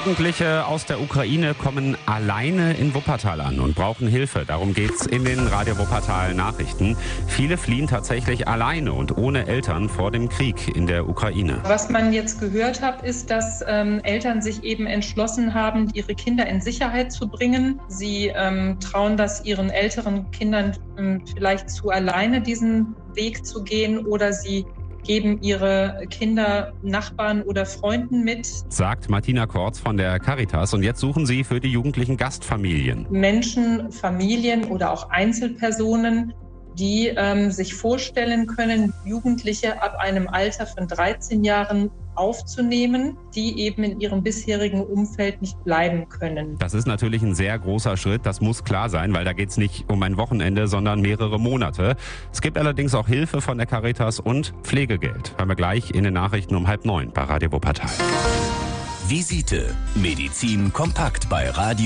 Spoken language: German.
Jugendliche aus der Ukraine kommen alleine in Wuppertal an und brauchen Hilfe. Darum geht's in den Radio Wuppertal Nachrichten. Viele fliehen tatsächlich alleine und ohne Eltern vor dem Krieg in der Ukraine. Was man jetzt gehört hat, ist, dass Eltern sich eben entschlossen haben, ihre Kinder in Sicherheit zu bringen. Sie trauen das ihren älteren Kindern vielleicht zu, alleine diesen Weg zu gehen, oder sie geben ihre Kinder Nachbarn oder Freunden mit. Sagt Martina Kortz von der Caritas. Und jetzt suchen sie für die jugendlichen Gastfamilien. Menschen, Familien oder auch Einzelpersonen, die sich vorstellen können, Jugendliche ab einem Alter von 13 Jahren aufzunehmen, die eben in ihrem bisherigen Umfeld nicht bleiben können. Das ist natürlich ein sehr großer Schritt, das muss klar sein, weil da geht es nicht um ein Wochenende, sondern mehrere Monate. Es gibt allerdings auch Hilfe von der Caritas und Pflegegeld. Hören wir gleich in den Nachrichten um 8:30 bei Radio Wuppertal. Visite. Medizin kompakt bei Radio